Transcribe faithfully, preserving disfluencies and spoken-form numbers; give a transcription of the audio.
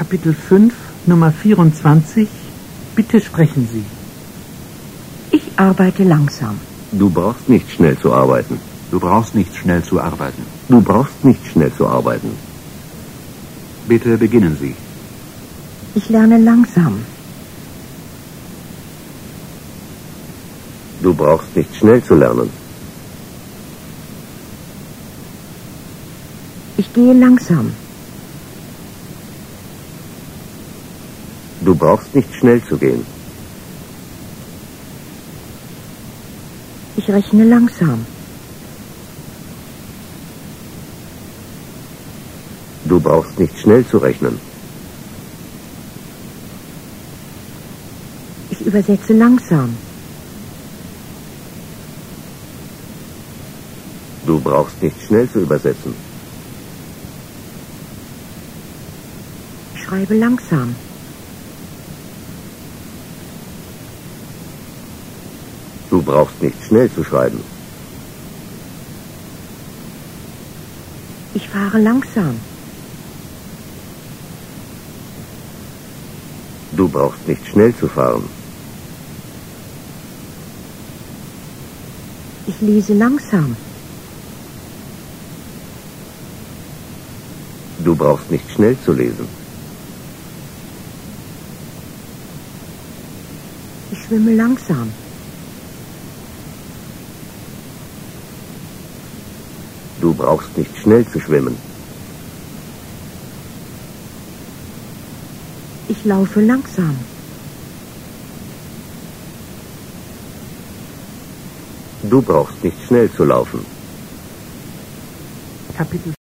Kapitel fünf, Nummer vierundzwanzig. Bitte sprechen Sie. Ich arbeite langsam. Du brauchst nicht schnell zu arbeiten. Du brauchst nicht schnell zu arbeiten. Du brauchst nicht schnell zu arbeiten. Bitte beginnen Sie. Ich lerne langsam. Du brauchst nicht schnell zu lernen. Ich gehe langsam. Du brauchst nicht schnell zu gehen. Ich rechne langsam. Du brauchst nicht schnell zu rechnen. Ich übersetze langsam. Du brauchst nicht schnell zu übersetzen. Ich schreibe langsam. Du brauchst nicht schnell zu schreiben. Ich fahre langsam. Du brauchst nicht schnell zu fahren. Ich lese langsam. Du brauchst nicht schnell zu lesen. Ich schwimme langsam. Du brauchst nicht schnell zu schwimmen. Ich laufe langsam. Du brauchst nicht schnell zu laufen. Kapitel